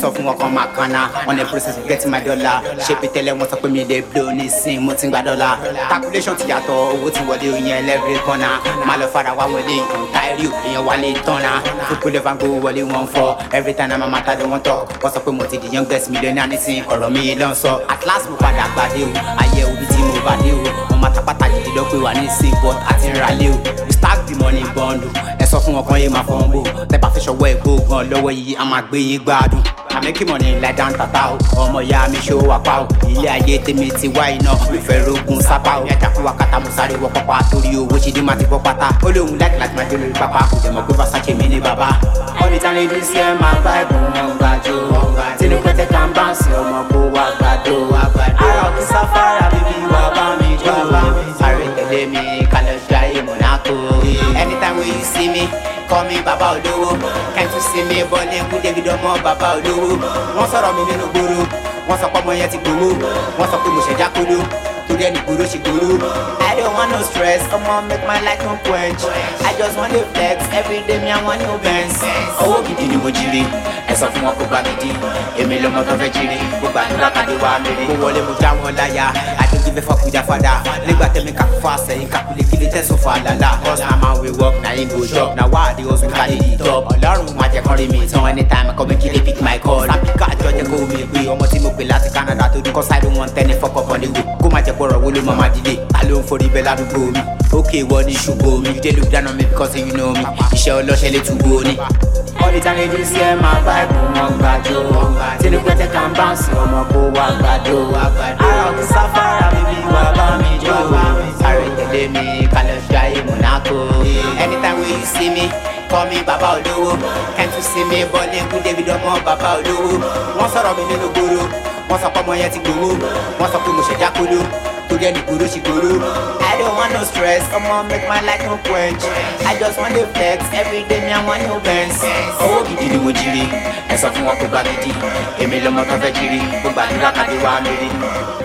sọ fún wọn kan máa kanna on the process of getting my dollar ṣé bí tẹ́lẹ̀ wọ́n sọ pé mi dey blow nísìn mo ti ń gba dọ́là calculation ti yàtọ̀ owó ti wọlé oyin every corner má lọ fara wá wọlé táírì èèyàn wálé tọ́nà fúnpẹ́ lẹ́fà ń gbowó wọlé wọn fọ́ every time I'm a matter they wọ́n talk wọ́n sọ pé mo ti di youngest millionaire nísìn ọ̀rọ̀ mi ló ń sọ at last mo padà gbàdé o ayé obi tí mo bá dé o ọmọ àtàpàtà jìdí lọ pé wà ní ìsìn but àti ń ralé o we stack the money bundle ẹ sọ fún wọn kan yé máa fọ́n bò tẹ bá fẹ́ ṣọwọ́ ẹ̀ gbóògùn lọ́wọ́ yìí a máa gbé yín gbádùn I'm making money like down tata o ọmọ ìyá mi ṣó wà pa o ilé ayé tèmi ti wá iná mi fẹ́ rogun sápá o ẹ̀dá fún wákàtà mo sáré wọ pápá torí owó ṣe dé má ti bọ́ pátá ó lóun láti máa dé lórí pápá kò dẹ̀ mọ̀ pé Versace mi ní bàbá. ọ̀nì tán lè dín sí ẹ̀ máa bá ẹ̀bùn wọn gbàjọ tinú pẹ́tẹ́ kan bá ń sin ọmọ kó wá gbàdó ara òkè sáfárà bíbí wà bá mi jó sáré tẹ̀lé mi kálẹ̀ ṣáyé Monaco anytime when you see me call me baba olówó can't you see me bọ́ọ̀lì ẹ̀kú David ọmọ baba olówó wọ́n sọ̀rọ̀ mi nínú gbòòrò wọ́n sọ pé ọmọ yẹn ti gbòòrò wọ́n sọ pé mo ṣẹ̀dá kóló torí ẹni gbòòrò ṣe gbòòrò I don't want no stress ọmọ make my life no quench I just want to flex everyday me I want no Benz owó gidi ni mo jírí ẹ sọ fún wọn kó gbà gidi èmi lọmọ tó fẹ́ jírí gbogbo àdúrà kàdé wà mẹ́rin mo wọlé mo já wọn láyà àdéjì fẹ́ fọkùn jáfadà nígbà tẹ́mi kàkú fún àsẹ̀yìn kàkúlé kí lè tẹ̀sùn fún àlàlà cause na man we work na him go chop na why I dey hustle carry the job ọlọ́run má jẹ́ kán rí mi tán anytime I come kí lè pick my call sábìkà àjọ jẹ́ kó mi pé ọmọ tí mo pè láti Canada tó dún cause I don't want any fuck up on the way kó má jẹ́ pọ̀rọ̀ wo ló mọ̀ má dìde ta ló ń forí bẹ́ẹ̀ ládùúgbò mi okay wọ́n ní ṣùgbọ́n mi you dey look down on me because you know me iṣẹ́ ọlọ́ṣẹ́ lè túbọ̀ ní. ọ̀dì tán lè dín sí ẹ̀ máa bá ẹ̀bùn wọn gbàjọ tinú pẹ́tẹ́ kan bá ń sin ọmọ kó wá gbàdó ara òkè sáfárà bíbí wà bá mi jó sáré tẹ̀lé mi kálẹ̀ ṣáyé Monaco anytime when you see me call me baba olówó can't you see me bọ́ọ̀lì ẹ̀kú David ọmọ baba olówó wọ́n sọ̀rọ̀ mi nínú gbòòrò wọ́n sọ pé ọmọ yẹn ti gbòòrò wọ́n sọ pé mo ṣẹ̀dá kóló torí ẹni gbòòrò ṣe gbòòrò I don't want no stress ọmọ make my life no quench I just want to flex everyday me I want no Benz owó gidi ni mo jírí ẹ sọ fún wọn kó gbà gidi èmi lọmọ tó fẹ́ jírí gbogbo àdúrà kàdé wà mẹ́rin.